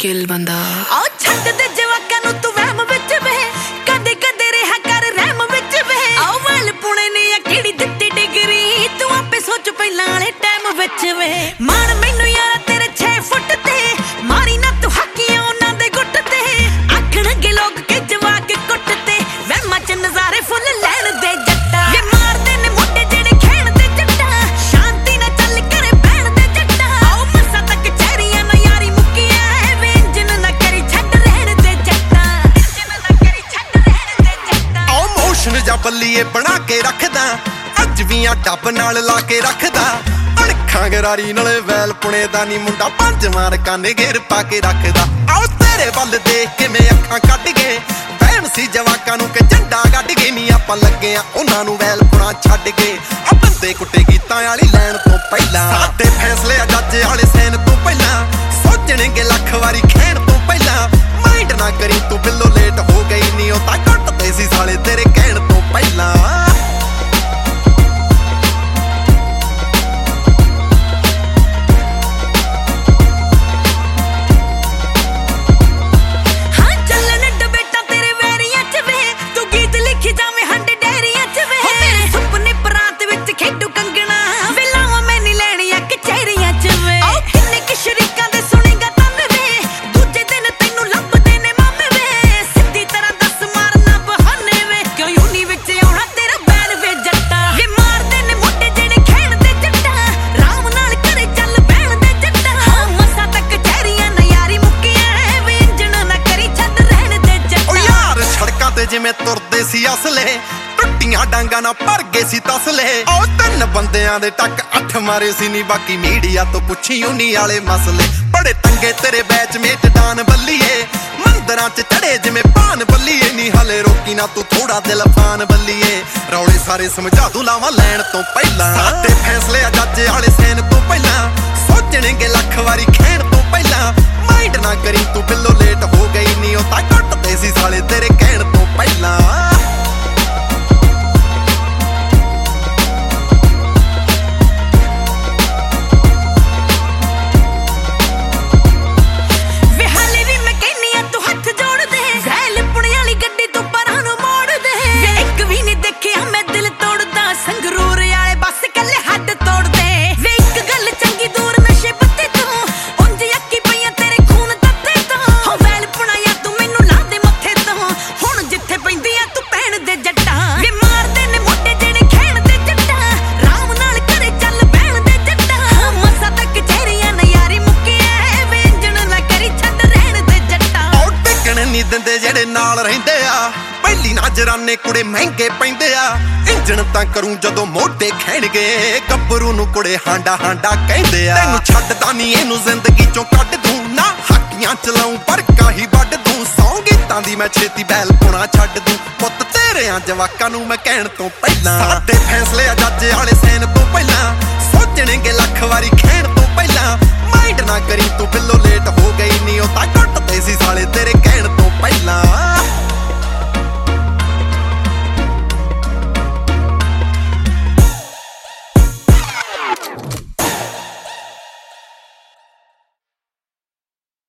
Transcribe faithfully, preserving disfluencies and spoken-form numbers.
ਮੁਸ਼ਕਿਲ ਬੰਦਾ ਆ ਛੱਡ ਦੇ ਜਵਾਕਾਂ ਨੂੰ ਤੂੰ ਵਹਿਮ ਵਿੱਚ ਵੇ ਕਦੇ ਕਦੇ ਰਿਹਾ ਕਰ ਰਹਿਮ ਵਿੱਚ ਵੇ ਆ ਵਾਲ ਪੁਣੇ ਨੇ ਆ ਕਿਹੜੀ ਦਿੱਤੀ ਡਿਗਰੀ ਤੂੰ ਆਪੇ ਸੋਚ ਪਹਿਲਾਂ ਵਾਲੇ ਟਾਈਮ ਵਿੱਚ ਵੇ ਮਾਣ ਮੈਨੂੰ ਯਾਰ ਤੇਰੇ ਛੇ ਫੁੱਟ ਤੇ ਮਾਰੀ ਨਾ ਤੂੰ ਹਾਕੀਆਂ ਉਹਨਾਂ ਦੇ ਗੁੱਟ ਤੇ ਆਖਣਗੇ ਲੋਕ ਕਿ ਜਵਾਕ ਕੁੱਟ ਤੇ ਵਹਿਮਾਂ ਚ ਨਜ਼ਾਰੇ ਫੁੱਲ ਲੈਣ ਦੇ ਜੱਟਾ ਵੇ ਮਾਰਦੇ ਨੇ ਮੋਢੇ ਜਿਹੜੇ ਖੇਣ ਦੇ ਜੱਟਾ ਸ਼ਾਂਤੀ ਨਾ ਚੱਲ ਕਰੇ ਬਹਿਣ ਦੇ ਜੱਟਾ ਆਓ ਮਸਾ ਤੱਕ ਚਹਿਰੀਆਂ ਨਾ ਯਾਰੀ ਮੁੱਕੀਆਂ ਵੇ ਇੰਜਨ ਨਾ ਕਰੀ ਛੱਡ ਰਹਿਣ ਦੇ ਜੱਟਾ ਇੰਜਨ ਨਾ ਕਰੀ ਛੱਡ ਰਹਿਣ ਦੇ ਜੱਟਾ ਆਓ ਮੋਸ਼ਨ ਜਾਂ ਬੱਲੀਏ ਬਣਾ ਕੇ ਰੱਖਦਾ ਅੱਜ ਵੀ ਆ ਡੱਬ ਨਾਲ ਲਾ ਕੇ ਰੱਖਦਾ ਅਣਖਾਂ ਗਰਾਰੀ ਨਾਲੇ ਵੈਲ ਪੁਣੇ ਦਾ ਨੀ ਮੁੰਡਾ ਪੰਜ ਮਾਰ ਕਾਨੇ ਘੇਰ ਪਾ ਕੇ ਰੱਖਦਾ ਆਓ ਤੇਰੇ ਵੱਲ ਦੇਖ ਕਿਵੇਂ ਅੱਖਾਂ ਕੱਢ ਗਏ ਵਹਿਮ ਸੀ ਜਵਾਕਾਂ ਨੂੰ ਕਿ ਝੰਡਾ ਕੱਢ ਗਏ ਨੀ ਆਪਾਂ ਲੱਗੇ ਆ ਉਹਨਾਂ ਨੂੰ ਵੈਲ ਪੁਣਾ ਛੱਡ ਕੇ ਆ ਬੰਦੇ ਕੁੱਟੇ ਗੀਤਾਂ ਵਾਲੀ ਲੈਣ ਤੋਂ ਪਹਿਲਾਂ ਸਾਡੇ ਫੈਸਲੇ ਆ ਜੱਜ ਵਾਲੇ ਸੈਨ ਤੋਂ ਪਹਿਲਾਂ ਸੋਚਣਗੇ ਲੱਖ ਵਾਰੀ ਖੈਣ ਤੋਂ ਪਹਿਲਾਂ ਮਾਈਂਡ ਨਾ ਕਰੀ ਤੂੰ ਬਿੱਲੋ ਲੇਟ ਹੋ ਗਈ ਨੀ ਉਹ ਤਾਂ ਕੁੱਟਦੇ ਸੀ ਸਾਲੇ ਤੇਰੇ ਕਹਿਣ ਤੋਂ ਪਹਿਲਾਂ ਜਿਵੇਂ ਤੁਰਦੇ ਸੀ ਅਸਲੇ ਟੁੱਟੀਆਂ ਡਾਂਗਾਂ ਨਾਲ ਭਰ ਗਏ ਸੀ ਤਸਲੇ ਉਹ ਤਿੰਨ ਬੰਦਿਆਂ ਦੇ ਟੱਕ ਅੱਠ ਮਾਰੇ ਸੀ ਨੀ ਬਾਕੀ ਮੀਡੀਆ ਤੋਂ ਪੁੱਛੀ ਉਨੀ ਵਾਲੇ ਮਸਲੇ ਬੜੇ ਤੰਗੇ ਤੇਰੇ ਬੈਚ ਮੇਟ ਡਾਨ ਬੱਲੀਏ ਮੰਦਰਾਂ 'ਚ ਚੜੇ ਜਿਵੇਂ ਪਾਨ ਬੱਲੀਏ ਨੀ ਹਲੇ ਰੋਕੀ ਨਾ ਤੂੰ ਥੋੜਾ ਦਿਲ ਫਾਨ ਬੱਲੀਏ ਰੌਲੇ ਸਾਰੇ ਸਮਝਾ ਦੂ ਲਾਵਾਂ ਲੈਣ ਤੋਂ ਪਹਿਲਾਂ ਸਾਡੇ ਫੈਸਲੇ ਆ ਜੱਜ ਵਾਲੇ ਸੈਨ ਤੋਂ ਪਹਿਲਾਂ ਸੋਚਣਗੇ ਲੱਖ ਵਾਰੀ ਖੈਣ ਤੋਂ ਪਹਿਲਾਂ ਮਾਈਂਡ ਨਾ ਕਰੀ ਤੂੰ ਬਿੱਲੋ ਲੇਟ ਹੋ ਗਈ ਨੀ ਉਹ ਤਾਂ ਕੁੱਟਦੇ ਸੀ ਸਾਲੇ ਤੇਰੇ ਕਹਿਣ ਤੋਂ ਪਹਿਲਾਂ ਦਿੰਦੇ ਜਿਹੜੇ ਨਾਲ ਰਹਿੰਦੇ ਆ ਪਹਿਲੀ ਨਜ਼ਰਾਨੇ ਕੁੜੇ ਮਹਿੰਗੇ ਪੈਂਦੇ ਆ ਇੰਜਣ ਤਾਂ ਕਰੂੰ ਜਦੋਂ ਮੋਢੇ ਖੈਣਗੇ ਗੱਭਰੂ ਨੂੰ ਕੁੜੇ ਹਾਂਡਾ ਹਾਂਡਾ ਕਹਿੰਦੇ ਆ ਤੈਨੂੰ ਛੱਡਦਾ ਨਹੀਂ ਇਹਨੂੰ ਜ਼ਿੰਦਗੀ ਚੋਂ ਕੱਢ ਦੂੰ ਨਾ ਹਾਕੀਆਂ ਚਲਾਉਂ ਪਰ ਕਾਹੀ ਵੱਢ ਦੂੰ ਸੌਂ ਗੀਤਾਂ ਦੀ ਮੈਂ ਛੇਤੀ ਬੈਲ ਪੁਣਾ ਛੱਡ ਦੂੰ ਪੁੱਤ ਤੇਰਿਆਂ ਜਵਾਕਾਂ ਨੂੰ ਮੈਂ ਕਹਿਣ ਤੋਂ ਪਹਿਲਾਂ ਸਾਡੇ ਫੈਸਲੇ ਆ ਜੱਜ ਵਾਲੇ ਸੈਨ ਤੋਂ ਪਹਿਲਾਂ ਸੋਚਣਗੇ ਲੱਖ ਵਾਰੀ ਖੈਣ ਤੋਂ ਪਹਿਲਾਂ ਮਾਈਂਡ ਨਾ ਕਰੀ